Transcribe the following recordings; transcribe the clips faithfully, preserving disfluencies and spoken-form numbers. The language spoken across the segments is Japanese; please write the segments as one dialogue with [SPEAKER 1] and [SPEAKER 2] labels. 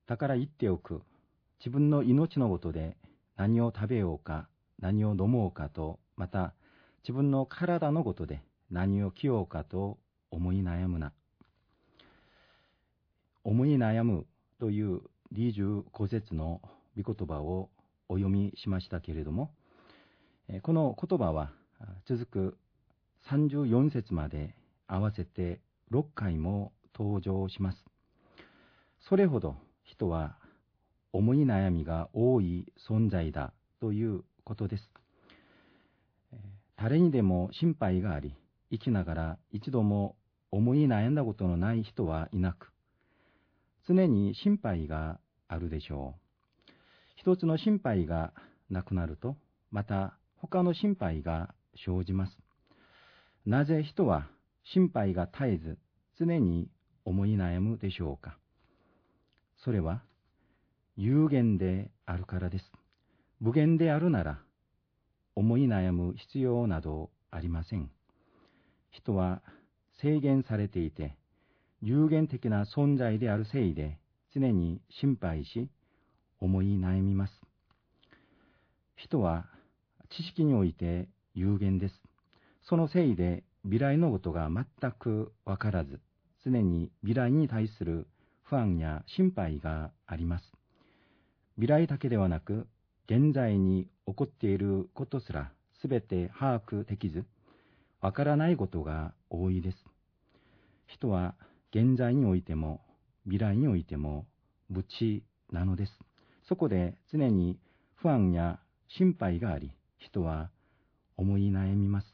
[SPEAKER 1] だから言っておく。自分の命のことで何を食べようか、何を飲もうかと、また自分の体のことで何を着ようかと思い悩むな。思い悩むというにじゅうご節の御言葉をお読みしましたけれども、この言葉は続くさんじゅうよん節まで合わせてろっかいも登場します。それほど人は思い悩みが多い存在だということです。誰にでも心配があり、生きながら一度も思い悩んだことのない人はいなく、常に心配があるでしょう。一つの心配がなくなると、また他の心配が生じます。なぜ人は心配が絶えず常に思い悩むでしょうか。それは有限であるからです。無限であるなら思い悩む必要などありません。人は制限されていて有限的な存在であるせいで常に心配し思い悩みます。人は知識において有限です。そのせいで未来のことが全くわからず、常に未来に対する不安や心配があります。未来だけではなく、現在に起こっていることすらすべて把握できず、わからないことが多いです。人は現在においても未来においても無知なのです。そこで常に不安や心配があり、人は思い悩みます。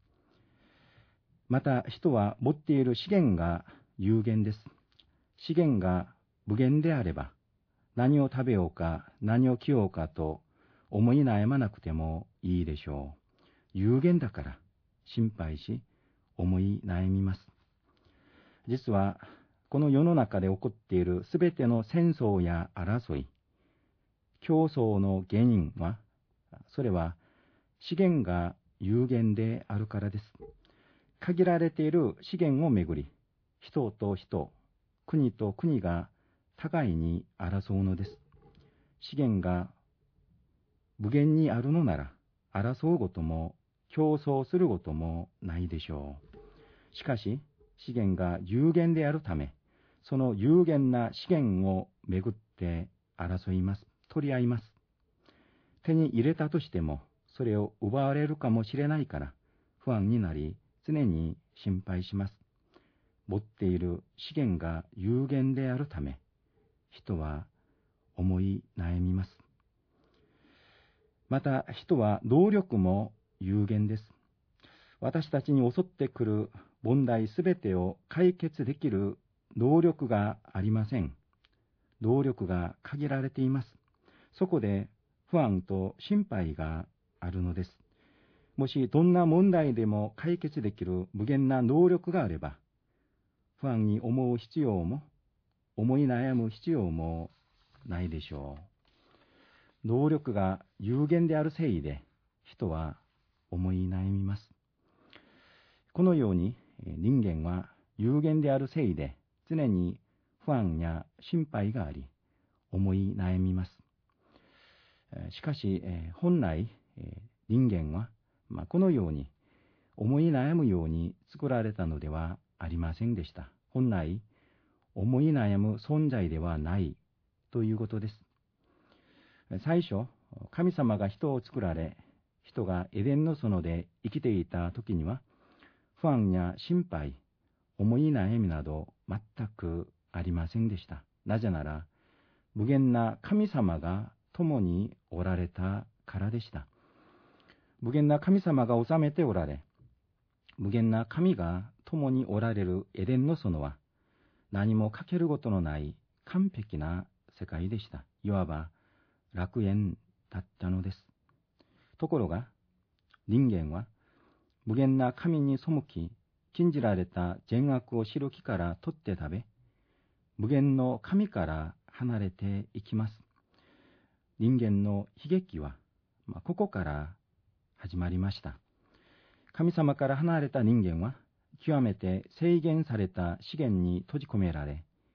[SPEAKER 1] また人は持っている資源が有限です。資源が無限であれば、何を食べようか何を着ようかと思い悩まなくてもいいでしょう。有限だから心配し思い悩みます。実はこの世の中で起こっているすべての戦争や争い、競争の原因は、それは資源が有限であるからです。限られている資源をめぐり、人と人、国と国が互いに争うのです。資源が無限にあるのなら、争うことも競争することもないでしょう。しかし、資源が有限であるため、その有限な資源をめぐって争います。取り合います。手に入れたとしても、それを奪われるかもしれないから、不安になり、常に心配します。持っている資源が有限であるため、人は思い悩みます。また人は動力も有限です。私たちに襲ってくる問題すべてを解決できる動力がありません。動力が限られています。そこで不安と心配があるのです。もしどんな問題でも解決できる無限な能力があれば、不安に思う必要も、思い悩む必要もないでしょう。能力が有限であるせいで、人は思い悩みます。このように人間は有限であるせいで、常に不安や心配があり、思い悩みます。しかし、本来人間は、まあ、このように思い悩むように作られたのではありませんでした。本来思い悩む存在ではないということです。最初、神様が人を作られ、人がエデンの園で生きていた時には、不安や心配、思い悩みなど全くありませんでした。なぜなら、無限な神様が共におられたからでした。無限な神様が治めておられ、無限な神が共におられるエデンの園は、何も欠けることのない完璧な世界でした。いわば楽園だったのです。ところが、人間は無限な神に背き、禁じられた善悪を知る木から取って食べ、無限の神から離れていきます。人間の悲劇は、まあ、ここから始まりました。神様から離れた人間は、極めて制限された資源に閉じ込められ、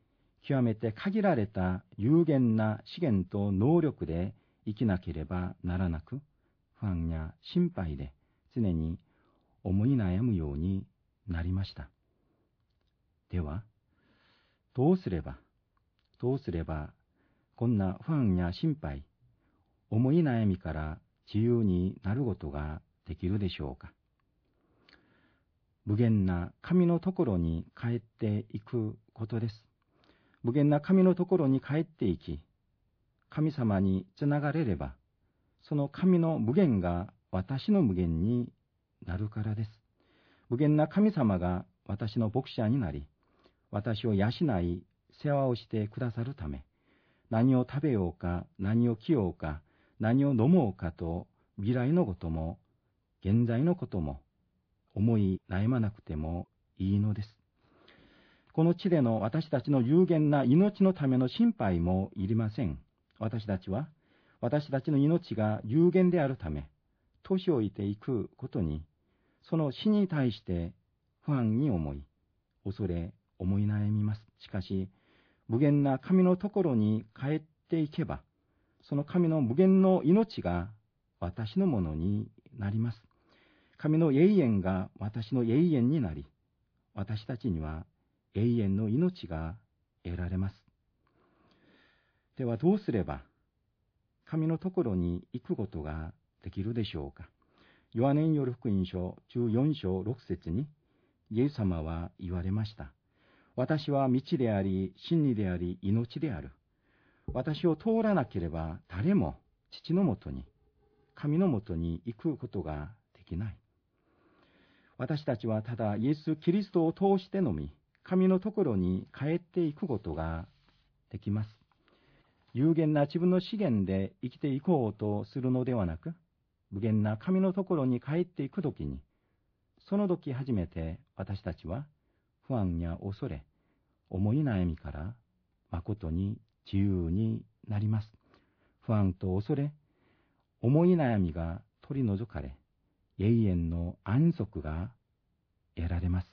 [SPEAKER 1] 極めて限られた有限な資源と能力で生きなければならなく、不安や心配で常に思い悩むようになりました。では、どうすれば、どうすれば、こんな不安や心配、思い悩みから自由になることができるでしょうか。無限な神のところに帰っていくことです。無限な神のところに帰っていき、神様につながれれば、その神の無限が私の無限になるからです。無限な神様が私の牧者になり、私を養い、世話をしてくださるため、何を食べようか、何を着ようか、何を飲もうかと、未来のことも、現在のことも、思い悩まなくてもいいのです。この地での私たちの有限な命のための心配もいりません。私たちは、私たちの命が有限であるため、年老いていくことに、その死に対して不安に思い、恐れ、思い悩みます。しかし、無限な神のところに帰っていけば、その神の無限の命が私のものになります。神の永遠が私の永遠になり、私たちには永遠の命が得られます。ではどうすれば、神のところに行くことができるでしょうか。ヨハネによる福音書じゅうよん章ろく節に、イエス様は言われました。私は道であり、真理であり、命である。私を通らなければ誰も父のもとに、神のもとに行くことができない。私たちはただイエス・キリストを通してのみ、神のところに帰っていくことができます。有限な自分の資源で生きていこうとするのではなく、無限な神のところに帰っていくときに、その時初めて私たちは不安や恐れ、思い悩みから誠に自由になります。不安と恐れ、思い悩みが取り除かれ、永遠の安息が得られます。